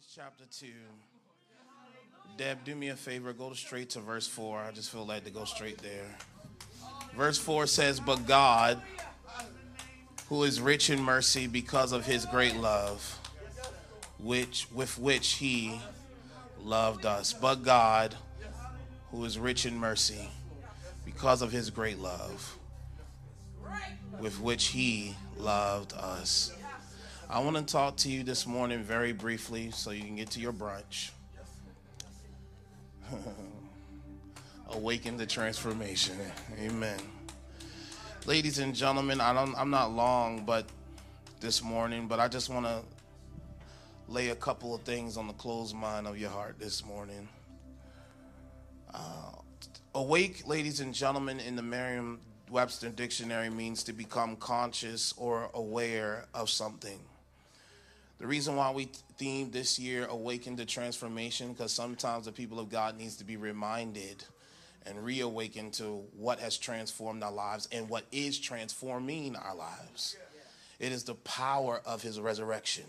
chapter 2. Deb, do me a favor. Go straight to verse 4. I just feel like to go straight there. Verse 4 says, "But God, who is rich in mercy because of his great love, with which he loved us." But God, who is rich in mercy because of his great love, with which he loved us. I want to talk to you this morning very briefly so you can get to your brunch. Awaken the transformation. Amen. Ladies and gentlemen, I'm not long this morning, but I just want to lay a couple of things on the closed mind of your heart this morning. Awake, ladies and gentlemen, in the Merriam-Webster dictionary means to become conscious or aware of something. The reason why we themed this year Awaken to Transformation, because sometimes the people of God needs to be reminded and reawakened to what has transformed our lives and what is transforming our lives. It is the power of his resurrection.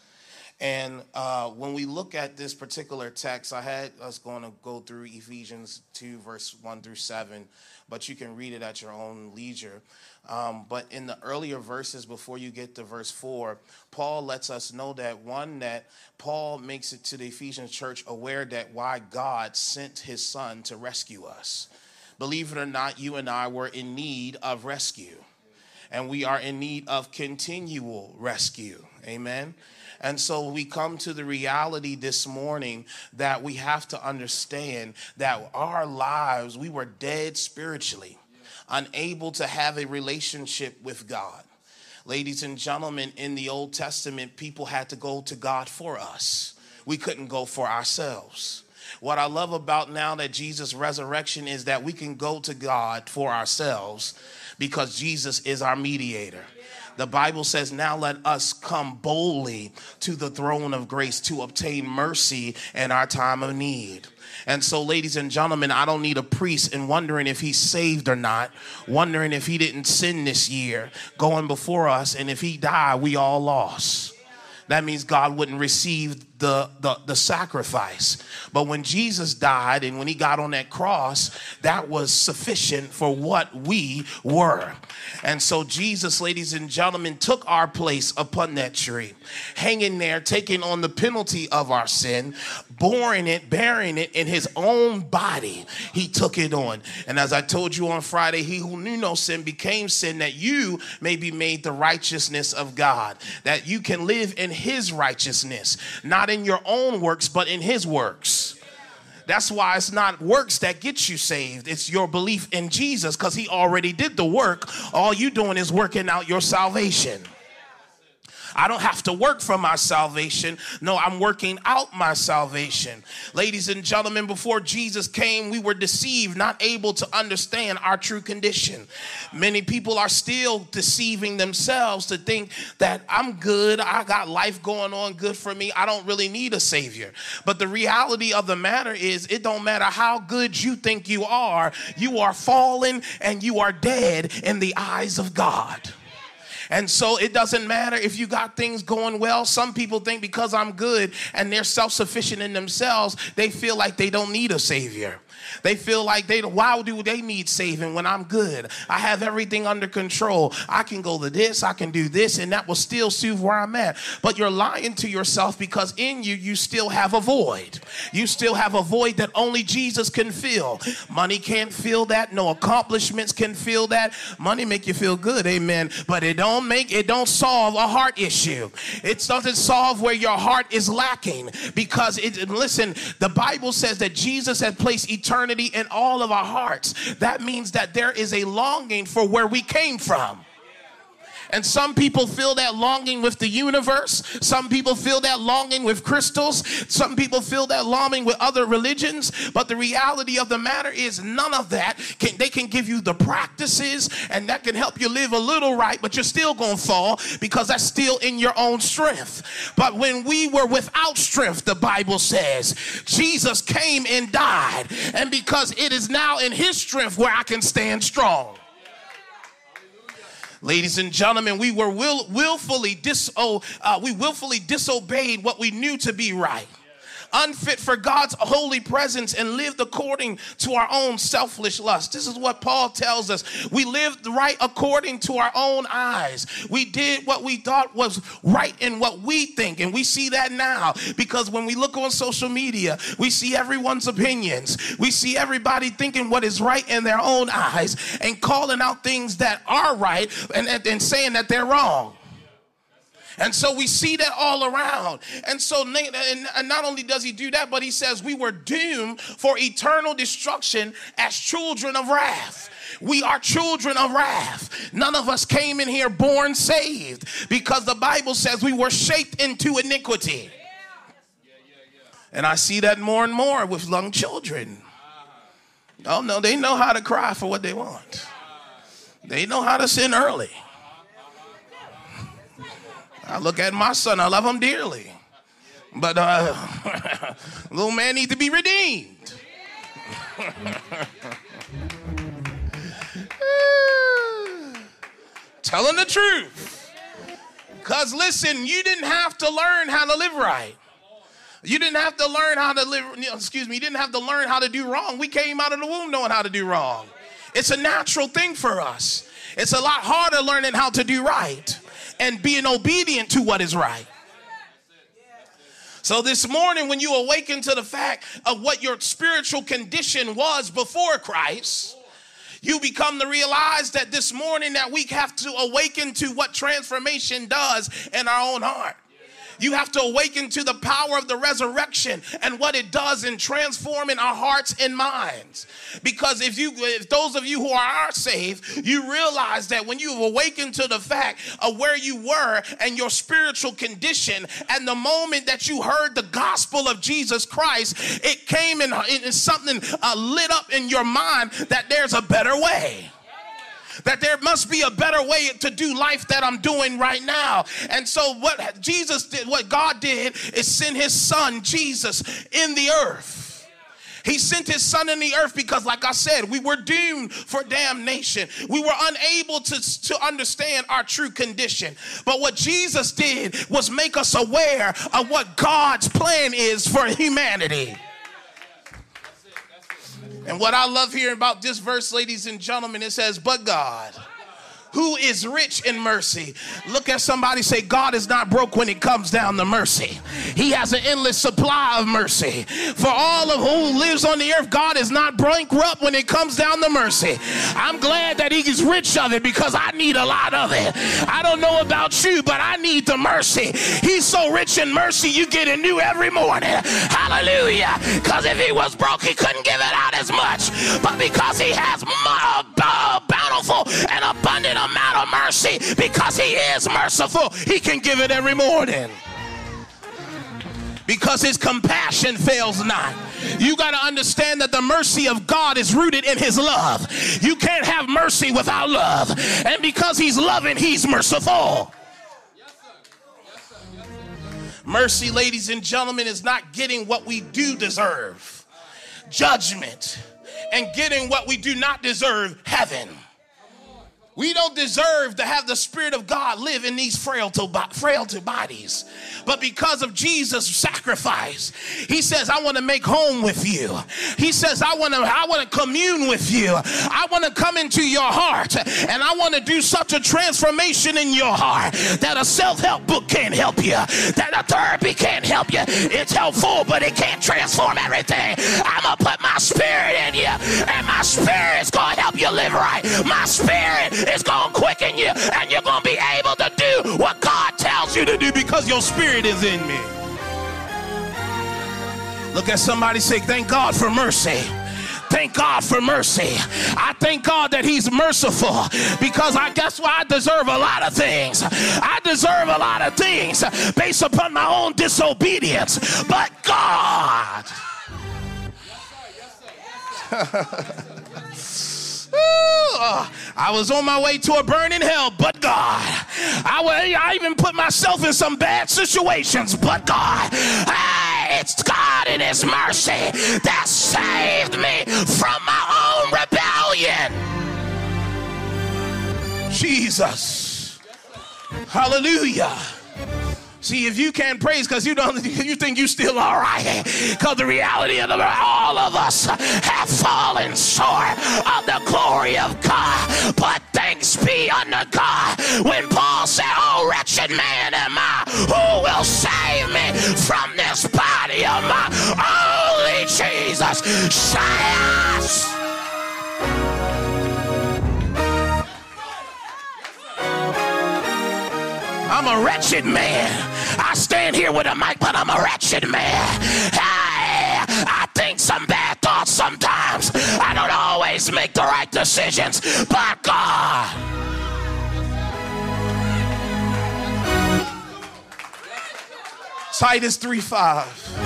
And when we look at this particular text, I had us going to go through Ephesians 2, verse 1 through 7, but you can read it at your own leisure. But in the earlier verses, before you get to verse 4, Paul lets us know that Paul makes it to the Ephesians church aware that why God sent his son to rescue us. Believe it or not, you and I were in need of rescue, and we are in need of continual rescue. Amen. And so we come to the reality this morning that we have to understand that our lives, we were dead spiritually, unable to have a relationship with God. Ladies and gentlemen, in the Old Testament, people had to go to God for us. We couldn't go for ourselves. What I love about now that Jesus' resurrection is that we can go to God for ourselves because Jesus is our mediator. The Bible says, now let us come boldly to the throne of grace to obtain mercy in our time of need. And so, ladies and gentlemen, I don't need a priest and wondering if he's saved or not, wondering if he didn't sin this year, going before us, and if he died, we all lost. That means God wouldn't receive the sacrifice. But when Jesus died and when he got on that cross, that was sufficient for what we were. And so Jesus, ladies and gentlemen, took our place upon that tree, hanging there, taking on the penalty of our sin, bearing it in his own body. He took it on. And as I told you on Friday, he who knew no sin became sin, that you may be made the righteousness of God, that you can live in his righteousness, not in your own works, but in his works. That's why it's not works that get you saved. It's your belief in Jesus, because he already did the work. All you doing is working out your salvation. I don't have to work for my salvation. No, I'm working out my salvation. Ladies and gentlemen, before Jesus came, we were deceived, not able to understand our true condition. Many people are still deceiving themselves to think that I'm good. I got life going on good for me. I don't really need a savior. But the reality of the matter is, it don't matter how good you think you are fallen and you are dead in the eyes of God. And so it doesn't matter if you got things going well. Some people think because I'm good and they're self-sufficient in themselves, they feel like they don't need a savior. They feel like why do they need saving when I'm good? I have everything under control. I can go to this, I can do this, and that will still soothe where I'm at. But you're lying to yourself, because in you still have a void. You still have a void that only Jesus can fill. Money can't fill that. No accomplishments can fill that. Money make you feel good, amen. But it don't solve a heart issue. It doesn't solve where your heart is lacking, because listen, the Bible says that Jesus has placed eternity in all of our hearts. That means that there is a longing for where we came from. And some people feel that longing with the universe. Some people feel that longing with crystals. Some people feel that longing with other religions. But the reality of the matter is, none of that they can give you the practices, and that can help you live a little right, but you're still going to fall, because that's still in your own strength. But when we were without strength, the Bible says, Jesus came and died. And because it is now in his strength where I can stand strong. Ladies and gentlemen, we were willfully disobeyed what we knew to be right, unfit for God's holy presence, and lived according to our own selfish lust. This is what Paul tells us. We lived right according to our own eyes. We did what we thought was right in what we think. And we see that now because when we look on social media, we see everyone's opinions. We see everybody thinking what is right in their own eyes and calling out things that are right and saying that they're wrong. And so we see that all around. And so and not only does he do that, but he says we were doomed for eternal destruction as children of wrath. We are children of wrath. None of us came in here born saved because the Bible says we were shaped into iniquity. And I see that more and more with young children. Oh no, they know how to cry for what they want. They know how to sin early. I look at my son, I love him dearly. But little man needs to be redeemed. Telling the truth. Because listen, you didn't have to learn how to live right. You didn't have to learn how to live, you didn't have to learn how to do wrong. We came out of the womb knowing how to do wrong. It's a natural thing for us. It's a lot harder learning how to do right and being obedient to what is right. So this morning, when you awaken to the fact of what your spiritual condition was before Christ, you become to realize that this morning that we have to awaken to what transformation does in our own heart. You have to awaken to the power of the resurrection and what it does in transforming our hearts and minds. Because if those of you who are saved, you realize that when you've awakened to the fact of where you were and your spiritual condition, and the moment that you heard the gospel of Jesus Christ, it came in something lit up in your mind that there's a better way. That there must be a better way to do life that I'm doing right now. And so what Jesus did, what God did, is send his son, Jesus, in the earth. He sent his son in the earth because, like I said, we were doomed for damnation. We were unable to understand our true condition. But what Jesus did was make us aware of what God's plan is for humanity. And what I love hearing about this verse, ladies and gentlemen, it says, but God, who is rich in mercy. Look at somebody, say, God is not broke when it comes down to mercy. He has an endless supply of mercy. For all of who lives on the earth, God is not bankrupt when it comes down to mercy. I'm glad that he's rich of it because I need a lot of it. I don't know about you, but I need the mercy. He's so rich in mercy, you get it new every morning. Hallelujah. Because if he was broke, he couldn't give it out as much. But because he has bountiful and abundant amount of mercy, because he is merciful, he can give it every morning. Because his compassion fails not. You got to understand that the mercy of God is rooted in his love. You can't have mercy without love. And because he's loving, he's merciful. Mercy, ladies and gentlemen, is not getting what we do deserve. Judgment. And getting what we do not deserve, heaven. We don't deserve to have the Spirit of God live in these frail bodies. But because of Jesus' sacrifice, he says, I want to make home with you. He says, I want to commune with you. I want to come into your heart. And I want to do such a transformation in your heart that a self-help book can't help you. That a therapy can't help you. It's helpful, but it can't transform everything. I'm going to put my spirit in you. And my spirit's going to help you live right. My spirit is going to quicken you, and you're going to be able to do what God tells you to do because your spirit is in me. Look at somebody, say, thank God for mercy. Thank God for mercy. I thank God that he's merciful because I guess why I deserve a lot of things. I deserve a lot of things based upon my own disobedience. But God. I was on my way to a burning hell, but God. I even put myself in some bad situations, but God. Hey, it's God in his mercy that saved me from my own rebellion. Jesus. Hallelujah. See, if you can't praise because you think you still all right, because the reality of all of us have fallen short of the glory of God. But thanks be unto God. When Paul said, "Oh, wretched man am I, who will save me from this body of mine?" Only Jesus saves. I'm a wretched man. I stand here with a mic, but I'm a wretched man. Hey, I think some bad thoughts sometimes. I don't always make the right decisions, but God. Titus 3:5.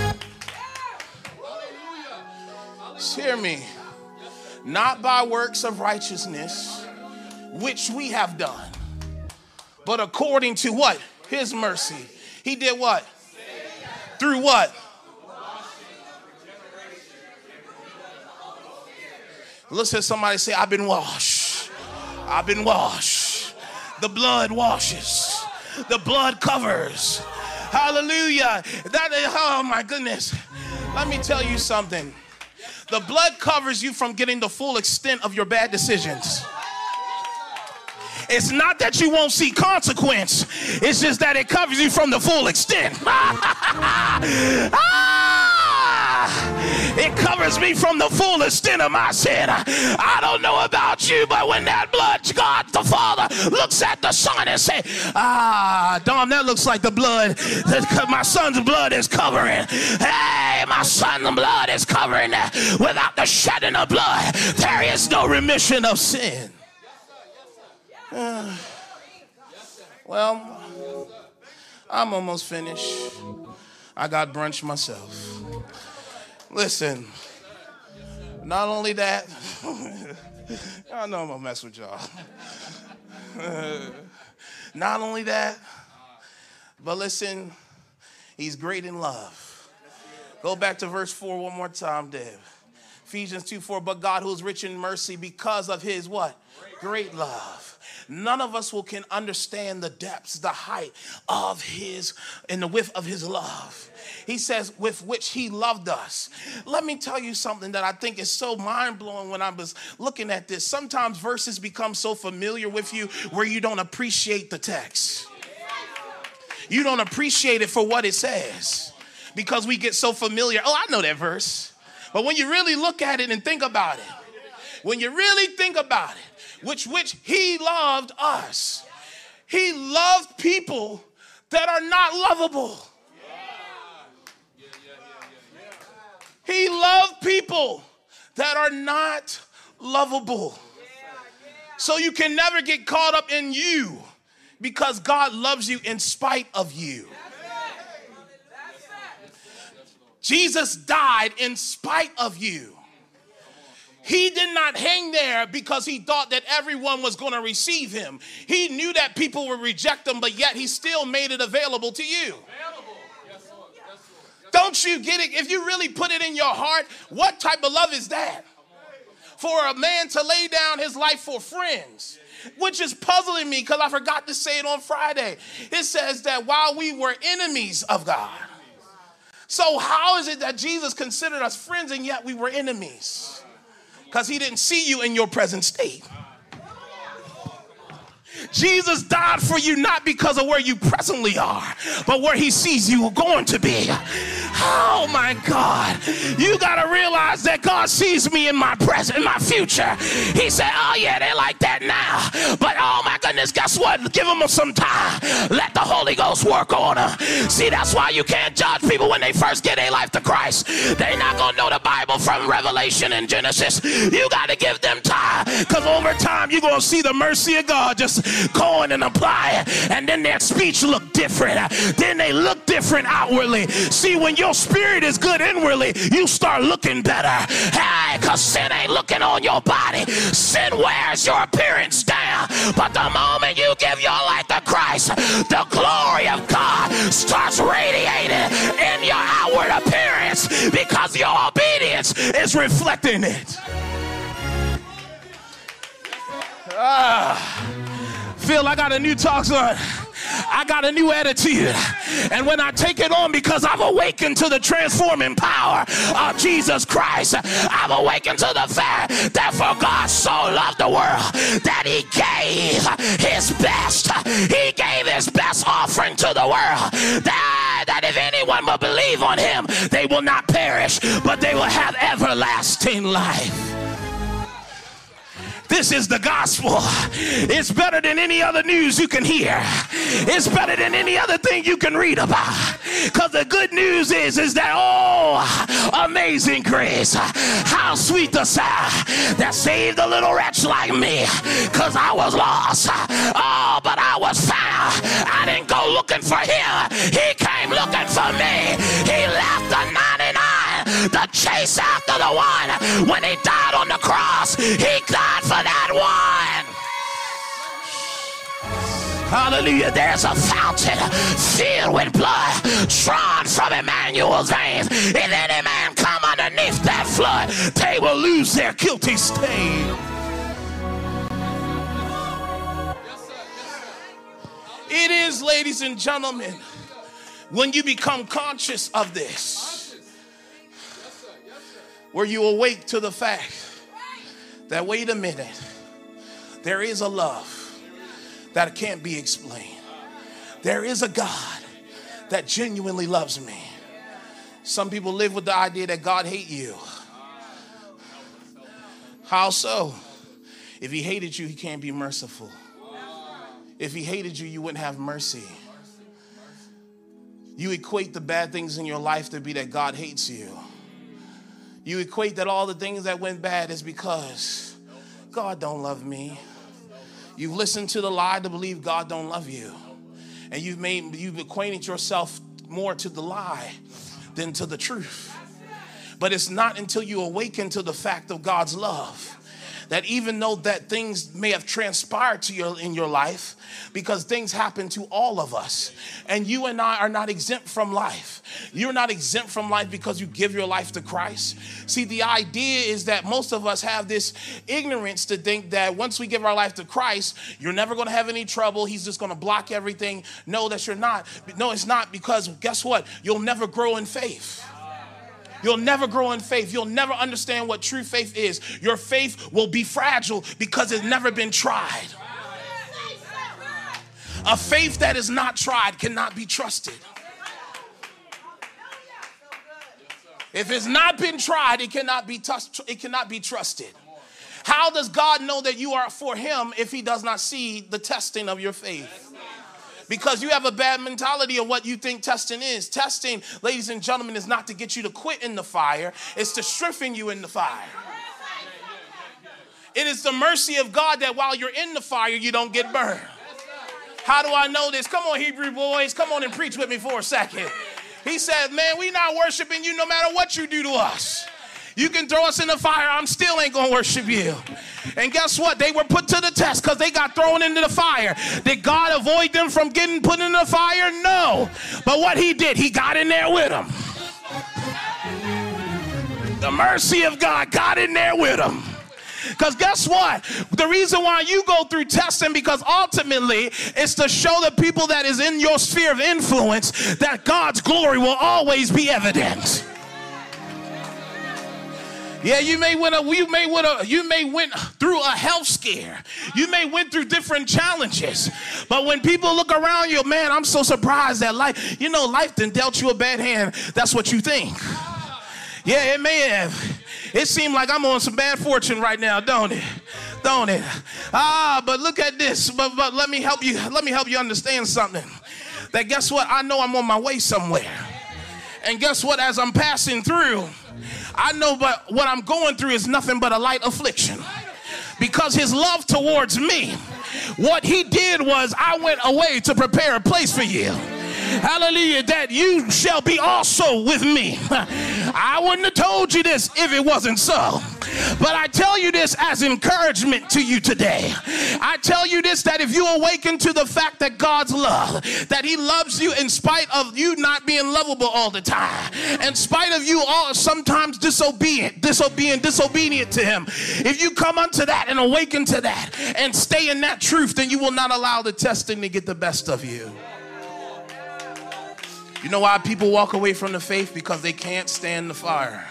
Hear me. Not by works of righteousness, which we have done, but according to what? His mercy. He did what? Through what? Listen to somebody say, "I've been washed. I've been washed." The blood washes. The blood covers. Hallelujah. That is, oh my goodness. Let me tell you something. The blood covers you from getting the full extent of your bad decisions. It's not that you won't see consequence. It's just that it covers you from the full extent. It covers me from the full extent of my sin. I don't know about you, but when that blood, God the Father looks at the Son and say, Dom, that looks like the blood. My son's blood is covering. Hey, my son's blood is covering that. Without the shedding of blood, there is no remission of sin. Well, I'm almost finished. I got brunch myself. Listen, not only that, I know I'm gonna mess with y'all. Not only that, but listen, he's great in love. Go back to verse 4 one more time, Dave. Ephesians 2:4, but God who is rich in mercy because of his what? Great love. None of us can understand the depths, the height of his and the width of his love. He says, with which he loved us. Let me tell you something that I think is so mind-blowing when I was looking at this. Sometimes verses become so familiar with you where you don't appreciate the text. You don't appreciate it for what it says because we get so familiar. Oh, I know that verse. But when you really look at it and think about it, when you really think about it, which he loved us. He loved people that are not lovable. He loved people that are not lovable. So you can never get caught up in you because God loves you in spite of you. Jesus died in spite of you. He did not hang there because he thought that everyone was going to receive him. He knew that people would reject him, but yet he still made it available to you. Don't you get it? If you really put it in your heart, what type of love is that? For a man to lay down his life for friends, which is puzzling me because I forgot to say it on Friday. It says that while we were enemies of God. So how is it that Jesus considered us friends and yet we were enemies? Because he didn't see you in your present state. Jesus died for you not because of where you presently are, but where he sees you going to be. Oh my God. You got to realize that God sees me in my present, in my future. He said, oh yeah, they're like that now. But oh my goodness, guess what? Give them some time. Let the Holy Ghost work on them. See, that's why you can't judge people when they first get their life to Christ. They're not going to know the Bible from Revelation and Genesis. You got to give them time, because over time you're going to see the mercy of God just going and applying, and then their speech look different. Then they look different outwardly. See, when your spirit is good inwardly, you start looking better. Hey, because sin ain't looking on your body. Sin wears your appearance down. But the moment you give your life to Christ, the glory of God starts radiating in your outward appearance because your obedience is reflecting it. Phil, I got a new talk on. I got a new attitude. And when I take it on, because I've awakened to the transforming power of Jesus Christ, I've awakened to the fact that for God so loved the world that he gave his best. He gave his best offering to the world, that if anyone will believe on him, they will not perish, but they will have everlasting life. This is the gospel. It's better than any other news you can hear. It's better than any other thing you can read about. Because the good news is that, oh, amazing grace, how sweet the sound that saved a little wretch like me. Because I was lost. Oh, but I was found. I didn't go looking for him. He came looking for me. He left the 99 to chase after the one. When he died on the cross, he died for that one. Hallelujah. There's a fountain filled with blood drawn from Emmanuel's veins. If any man come underneath that flood, they will lose their guilty stain. It is, ladies and gentlemen, when you become conscious of this, where you awake to the fact that, wait a minute, there is a love that can't be explained. There is a God that genuinely loves me. Some people live with the idea that God hates you. How so? If he hated you, he can't be merciful. If he hated you, you wouldn't have mercy. You equate the bad things in your life to be that God hates you. You equate that all the things that went bad is because God don't love me. You've listened to the lie to believe God don't love you. And you've acquainted yourself more to the lie than to the truth. But it's not until you awaken to the fact of God's love that even though that things may have transpired to you in your life, because things happen to all of us, and you and I are not exempt from life. You're not exempt from life because you give your life to Christ. See, the idea is that most of us have this ignorance to think that once we give our life to Christ, you're never going to have any trouble. He's just going to block everything. No, that you're not. No, it's not, because guess what? You'll never grow in faith. You'll never grow in faith. You'll never understand what true faith is. Your faith will be fragile because it's never been tried. A faith that is not tried cannot be trusted. If it's not been tried, it cannot be trusted. How does God know that you are for him if he does not see the testing of your faith? Because you have a bad mentality of what you think testing is. Testing, ladies and gentlemen, is not to get you to quit in the fire. It's to strengthen you in the fire. It is the mercy of God that while you're in the fire, you don't get burned. How do I know this? Come on, Hebrew boys. Come on and preach with me for a second. He said, man, we not worshiping you no matter what you do to us. You can throw us in the fire. I'm still ain't going to worship you. And guess what? They were put to the test because they got thrown into the fire. Did God avoid them from getting put in the fire? No. But what he did, he got in there with them. The mercy of God got in there with them. Because guess what? The reason why you go through testing, because ultimately it's to show the people that is in your sphere of influence that God's glory will always be evident. Yeah, you may went through a health scare. You may went through different challenges. But when people look around you, man, I'm so surprised that life done dealt you a bad hand. That's what you think. Yeah, it may have. It seemed like I'm on some bad fortune right now, don't it? Don't it? But look at this. But let me help you. Let me help you understand something. That guess what? I know I'm on my way somewhere. And guess what? As I'm passing through, I know but what I'm going through is nothing but a light affliction. Because his love towards me, what he did was I went away to prepare a place for you. Hallelujah. said, you shall be also with me. I wouldn't have told you this if it wasn't so. But I tell you this as encouragement to you today. I tell you this, that if you awaken to the fact that God's love, that he loves you in spite of you not being lovable all the time, in spite of you all sometimes disobedient to him, if you come unto that and awaken to that and stay in that truth, then you will not allow the testing to get the best of you. You know why people walk away from the faith? Because they can't stand the fire.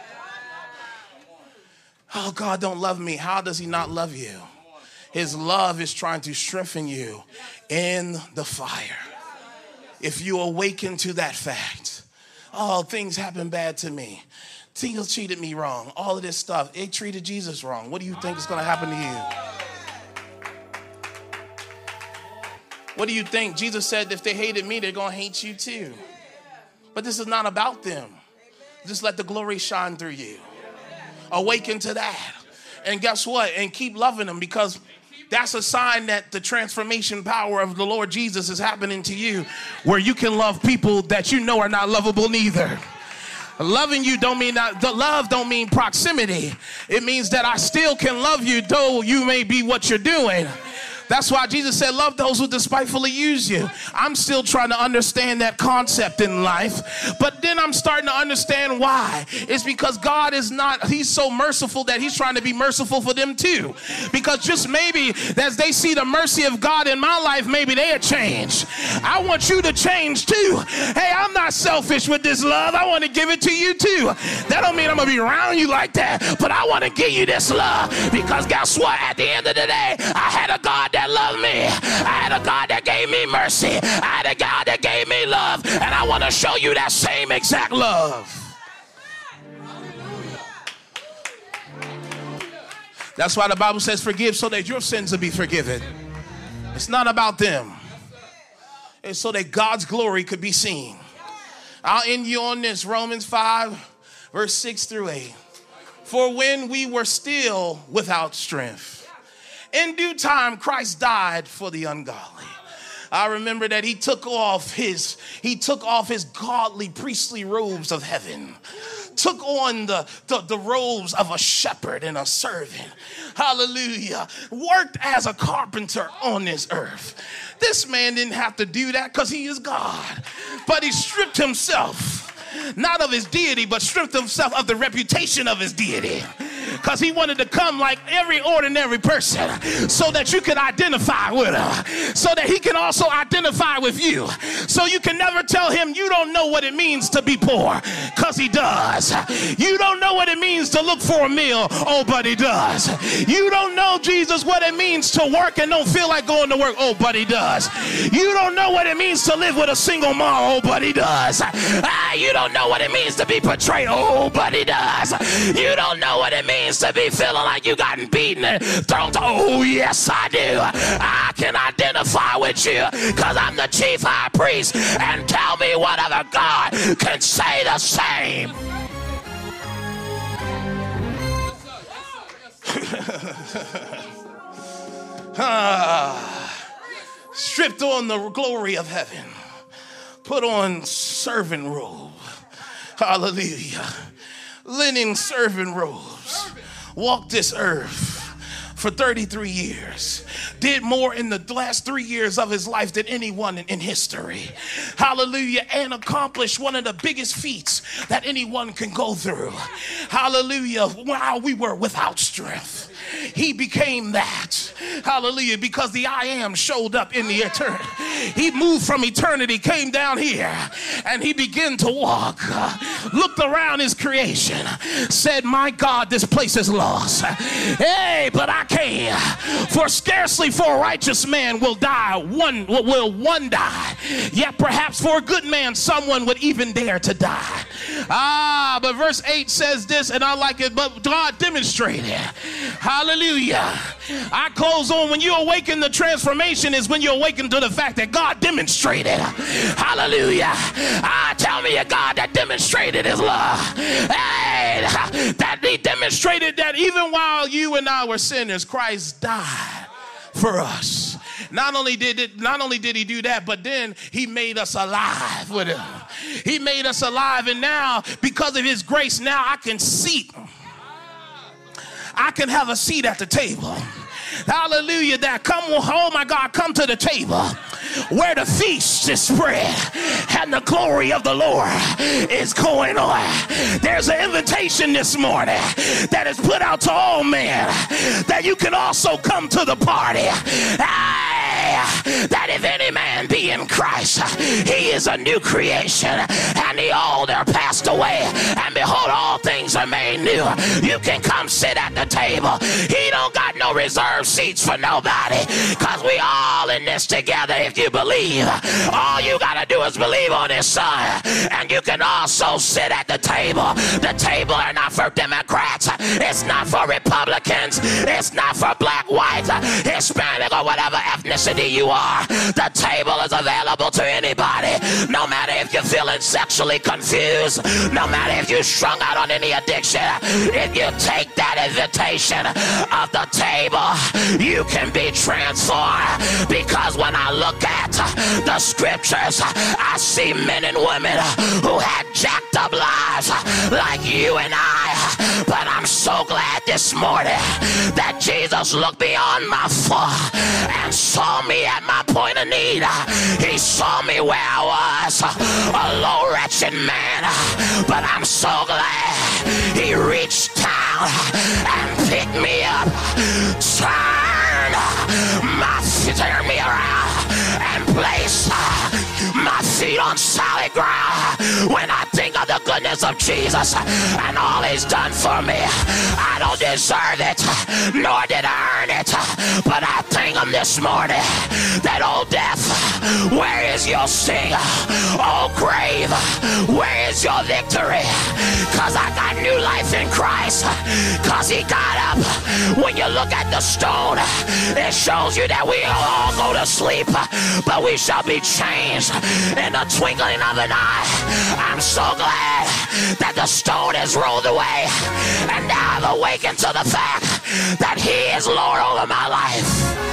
Oh, God don't love me. How does he not love you? His love is trying to strengthen you in the fire. If you awaken to that fact, oh, things happen bad to me. People treated me wrong. All of this stuff. They treated Jesus wrong. What do you think is going to happen to you? What do you think? Jesus said if they hated me, they're going to hate you too. But this is not about them. Just let the glory shine through you. Awaken to that. And guess what? And keep loving them, because that's a sign that the transformation power of the Lord Jesus is happening to you, where you can love people that you know are not lovable neither. Loving you don't mean that, the love don't mean proximity. It means that I still can love you though you may be what you're doing. That's why Jesus said, love those who despitefully use you. I'm still trying to understand that concept in life, but then I'm starting to understand why. It's because God is not, he's so merciful that he's trying to be merciful for them too. Because just maybe as they see the mercy of God in my life, maybe they'll change. I want you to change too. Hey, I'm not selfish with this love. I want to give it to you too. That don't mean I'm going to be around you like that, but I want to give you this love, because guess what? At the end of the day, I had a God that loved me. I had a God that gave me mercy. I had a God that gave me love, and I want to show you that same exact love. That's why the Bible says forgive so that your sins will be forgiven. It's not about them. It's so that God's glory could be seen. I'll end you on this. Romans 5 verse 6 through 8. For when we were still without strength, in due time, Christ died for the ungodly. I remember that he took off his godly priestly robes of heaven, took on the robes of a shepherd and a servant. Hallelujah. Worked as a carpenter on this earth. This man didn't have to do that because he is God, but he stripped himself, not of his deity, but stripped himself of the reputation of his deity. Because he wanted to come like every ordinary person so that you could identify with him, so that he can also identify with you. So you can never tell him you don't know what it means to be poor, because he does. You don't know what it means to look for a meal, oh, but he does. You don't know, Jesus, what it means to work and don't feel like going to work, oh, but he does. You don't know what it means to live with a single mom, oh, but he does. You don't know what it means to be betrayed, oh, but he does. You don't know what it means to be feeling like you gotten beaten and thrown to, oh yes I do. I can identify with you because I'm the chief high priest, and tell me what other God can say the same. Stripped on the glory of heaven, put on servant robe, hallelujah, linen servant robes, walked this earth for 33 years, did more in the last 3 years of his life than anyone in history, hallelujah, and accomplished one of the biggest feats that anyone can go through, hallelujah, while we were without strength. He became that, hallelujah, because the I am showed up in the eternity. He moved from eternity, came down here, and he began to walk, looked around his creation, said, my God, this place is lost. Hey, but I came, for scarcely for a righteous man will one die, yet perhaps for a good man someone would even dare to die. But verse 8 says this, and I like it, but God demonstrated, hallelujah. I close on, when you awaken the transformation is when you awaken to the fact that God demonstrated, hallelujah. Tell me a God that demonstrated his love. Hey, that he demonstrated that even while you and I were sinners, Christ died for us. Not only did he do that, but then he made us alive with him. He made us alive, and now because of his grace, now I can have a seat at the table. Hallelujah. Oh my God, come to the table where the feast is spread and the glory of the Lord is going on. There's an invitation this morning that is put out to all men that you can also come to the party. That if any man be in Christ, he is a new creation, and the old are passed away, and behold, all things are made new. You can come sit at the table. He don't got no reserved seats for nobody, because we all in this together. If you believe, all you gotta do is believe on his son, and you can also sit at the table. The table are not for Democrats, it's not for Republicans, it's not for black, white, Hispanic, or whatever ethnicity you are. The table is available to anybody, no matter if you're feeling sexually confused, no matter if you're strung out on any addiction. If you take that invitation of the table, you can be transformed. Because when I look at the scriptures, I see men and women who had jacked up lives like you and I. But I'm so glad this morning that Jesus looked beyond my fault and saw me at my point of need. He saw me where I was, a low, wretched man. But I'm so glad he reached down and picked me up, turned me around, and placed my feet on solid ground. When I think of the goodness of Jesus and all he's done for me, I don't deserve it, nor did I earn it, but I thank him this morning that, old death, where is your sting? Oh grave, where is your victory? Cause I got new life in Christ, cause he got up. When you look at the stone, it shows you that we all go to sleep, but we shall be changed in the twinkling of an eye. I'm so glad that the stone is rolled away, and now I've awakened to the fact that he is Lord over my life.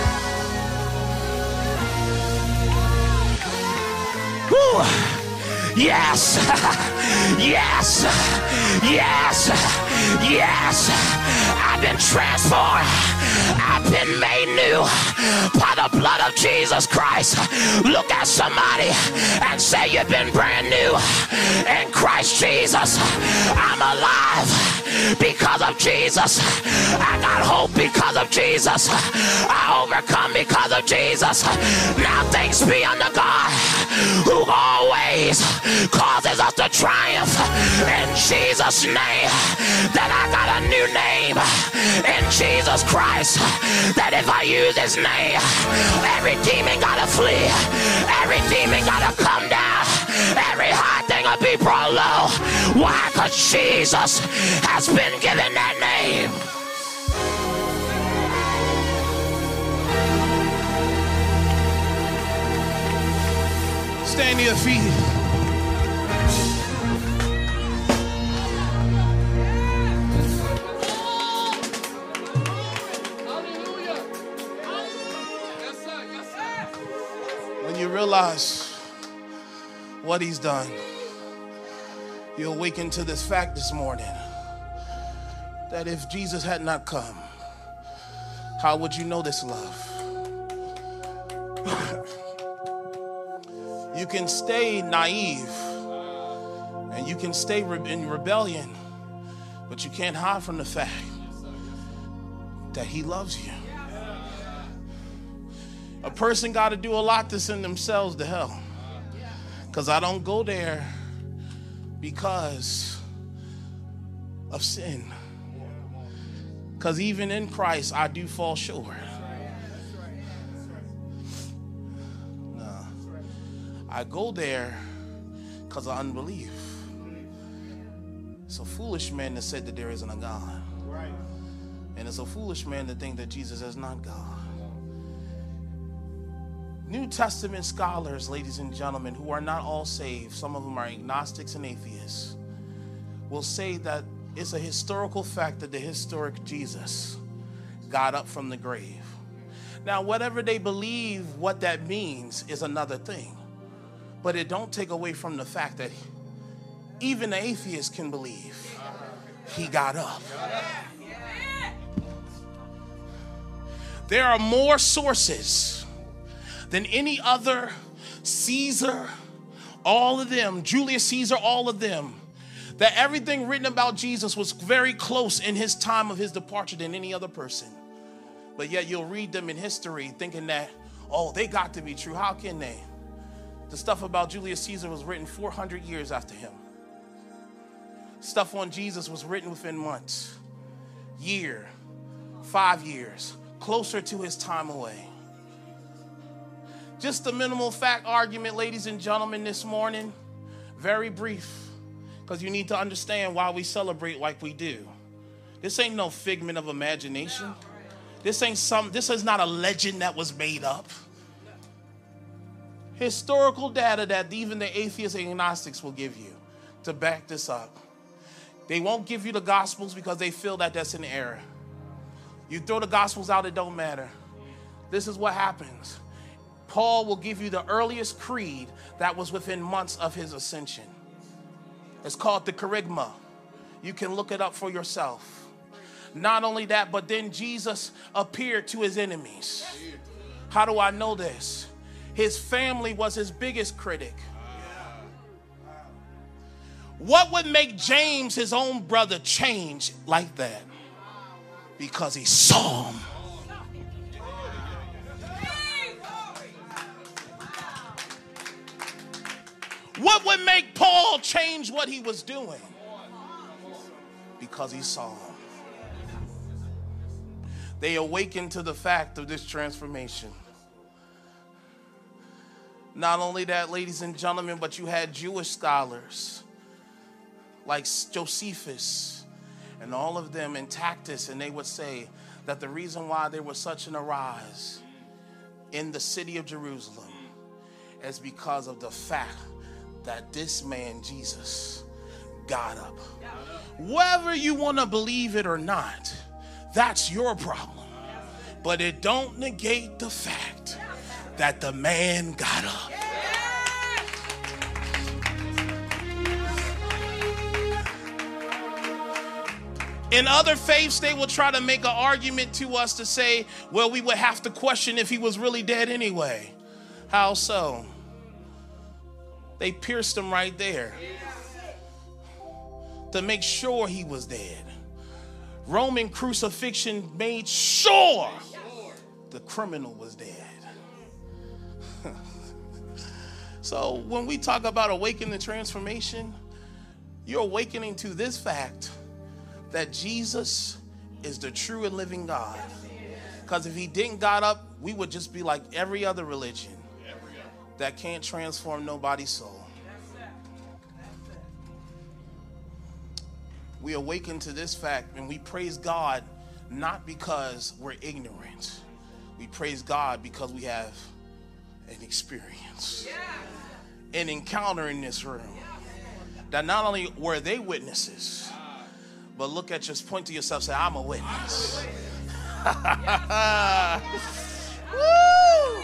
Woo. Yes, yes, yes, yes. I've been transformed. I've been made new by the blood of Jesus Christ. Look at somebody and say, you've been brand new in Christ Jesus. I'm alive because of Jesus. I got hope because of Jesus. I overcome because of Jesus. Now thanks be unto God, who always causes us to triumph in Jesus' name. That I got a new name in Jesus Christ, that if I use his name, every demon gotta flee, every demon gotta come down, every high thing will be brought low. Why? Because Jesus has been given that name. Stand to your feet. You realize what he's done, you awaken to this fact this morning that if Jesus had not come, how would you know this love? You can stay naive and you can stay in rebellion, but you can't hide from the fact that he loves you. A person got to do a lot to send themselves to hell. Because I don't go there because of sin. Because even in Christ, I do fall short. No. I go there because of unbelief. It's a foolish man that said that there isn't a God. And it's a foolish man to think that Jesus is not God. New Testament scholars, ladies and gentlemen, who are not all saved, some of them are agnostics and atheists, will say that it's a historical fact that the historic Jesus got up from the grave. Now, whatever they believe, what that means is another thing. But it don't take away from the fact that even the atheist can believe he got up. There are more sources than any other. Caesar, all of them, Julius Caesar, all of them, that everything written about Jesus was very close in his time of his departure than any other person. But yet you'll read them in history thinking that, oh, they got to be true. How can they? The stuff about Julius Caesar was written 400 years after him. Stuff on Jesus was written within months, year, 5 years, closer to his time away. Just a minimal fact argument, ladies and gentlemen, this morning, very brief, because you need to understand why we celebrate like we do. This ain't no figment of imagination. This is not a legend that was made up. Historical data that even the atheists and agnostics will give you to back this up. They won't give you the Gospels because they feel that that's an error. You throw the Gospels out, it don't matter. This is what happens. Paul will give you the earliest creed that was within months of his ascension. It's called the Kerygma. You can look it up for yourself. Not only that, but then Jesus appeared to his enemies. How do I know this? His family was his biggest critic. What would make James, his own brother, change like that? Because he saw him. What would make Paul change what he was doing? Because he saw him. They awakened to the fact of this transformation. Not only that, ladies and gentlemen, but you had Jewish scholars like Josephus and all of them and Tacitus, and they would say that the reason why there was such an arise in the city of Jerusalem is because of the fact that this man, Jesus, got up. Whether you want to believe it or not, that's your problem. But it don't negate the fact that the man got up. In other faiths, they will try to make an argument to us to say, well, we would have to question if he was really dead anyway. How so? They pierced him right there to make sure he was dead. Roman crucifixion made sure the criminal was dead. So when we talk about awakening the transformation, you're awakening to this fact that Jesus is the true and living God. Because if he didn't got up, we would just be like every other religion that can't transform nobody's soul. We awaken to this fact and we praise God not because we're ignorant. We praise God because we have an experience, an encounter in this room. That not only were they witnesses, but look at just point to yourself, say, I'm a witness. Woo!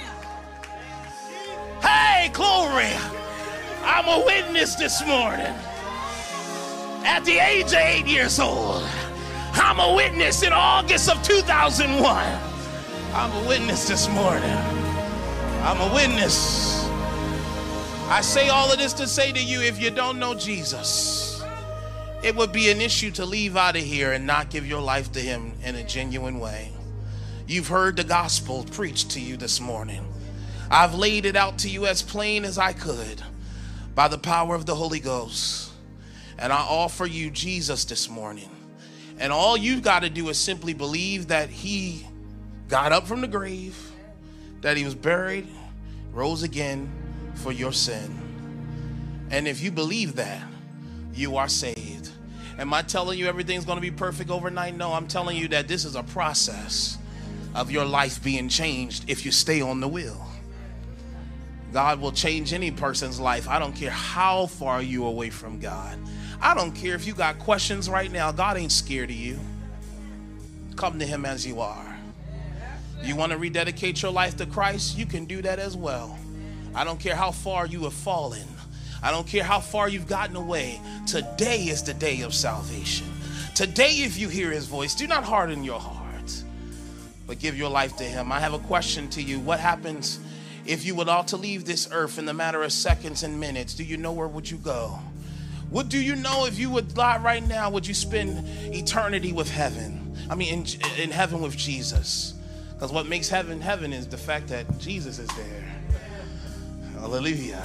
Hey, glory! I'm a witness this morning. At the age of 8 years old, I'm a witness in August of 2001. I'm a witness this morning. I'm a witness. I say all of this to say to you, if you don't know Jesus, it would be an issue to leave out of here and not give your life to him in a genuine way. You've heard the gospel preached to you this morning. I've laid it out to you as plain as I could by the power of the Holy Ghost. And I offer you Jesus this morning. And all you've got to do is simply believe that he got up from the grave, that he was buried, rose again for your sin. And if you believe that, you are saved. Am I telling you everything's going to be perfect overnight? No, I'm telling you that this is a process of your life being changed if you stay on the wheel. God will change any person's life. I don't care how far you're away from God. I don't care if you got questions right now. God ain't scared of you. Come to him as you are. You want to rededicate your life to Christ? You can do that as well. I don't care how far you have fallen. I don't care how far you've gotten away. Today is the day of salvation. Today, if you hear his voice, do not harden your heart, but give your life to him. I have a question to you. What happens if you would all to leave this earth in the matter of seconds and minutes? Do you know where would you go? What do you know if you would die right now? Would you spend eternity with heaven? I mean, in heaven with Jesus. Because what makes heaven heaven is the fact that Jesus is there. Hallelujah.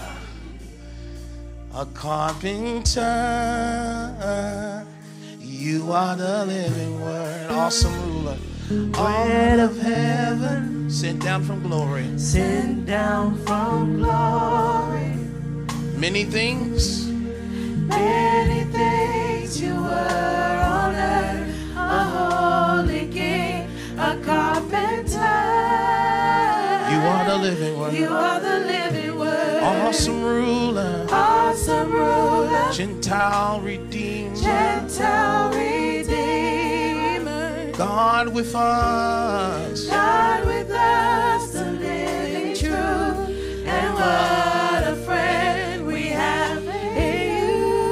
A carpenter, you are the living word. Awesome ruler. Bread of heaven, sent down from glory. Sent down from glory. Many things. Many things you were on earth. A holy king, a carpenter. You are the living word. You are the living word. Awesome ruler. Awesome ruler. Gentile redeemer. Gentile redeemer. God with us. God with us, the living truth. And what a friend we have in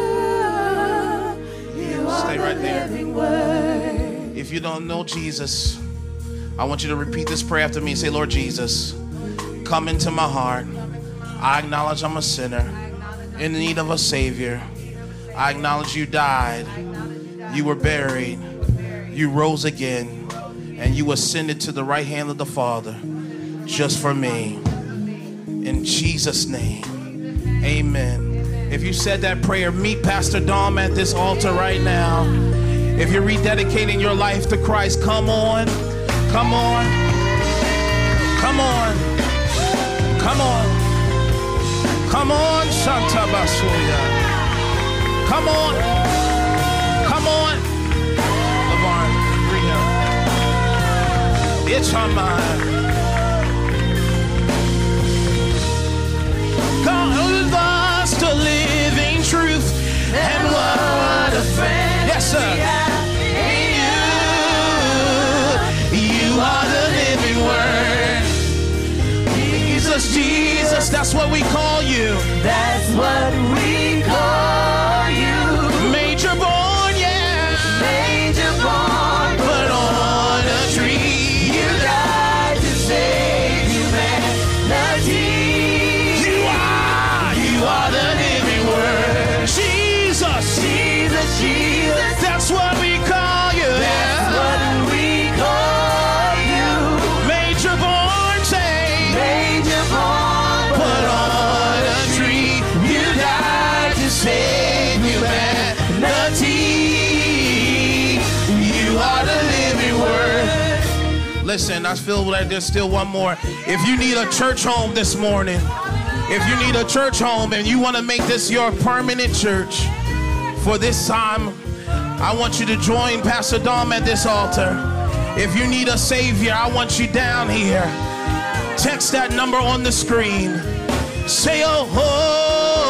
you. You are Stay right the there. living word. If you don't know Jesus, I want you to repeat this prayer after me. Say, Lord Jesus, come into my heart. I acknowledge I'm a sinner in need of a Savior. I acknowledge you died, you were buried, you rose again, and you ascended to the right hand of the Father just for me. In Jesus' name, amen. If you said that prayer, meet Pastor Dom at this altar right now. If you're rededicating your life to Christ, come on, come on, come on, come on, come on, Santa Basuya. Come on, come on. LeVarn, bring him. It's on mine. God with us, the living truth, and what a friend. Yes, sir. You are the living word. Jesus, Jesus, that's what we call you. That's what we call you. Major born, yeah. Major born, But on a tree, you died to save humanity. you are the living word. Jesus, Jesus, Jesus, that's what we call you. that's what we call you. Major born, say. Major born, Put on a tree, you died to save humanity. You are the living word. Listen, I feel like there's still one more. If you need a church home this morning, if you need a church home and you want to make this your permanent church for this time, I want you to join Pastor Dom at this altar. If you need a Savior, I want you down here. Text that number on the screen. Say, oh,